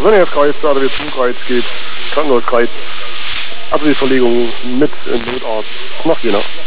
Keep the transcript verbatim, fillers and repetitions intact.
Sonnenkreis, da wird Umkreis geht, Krankenhauskreis, Abwehrverlegung mit äh, Notarzt. Was macht ihr noch?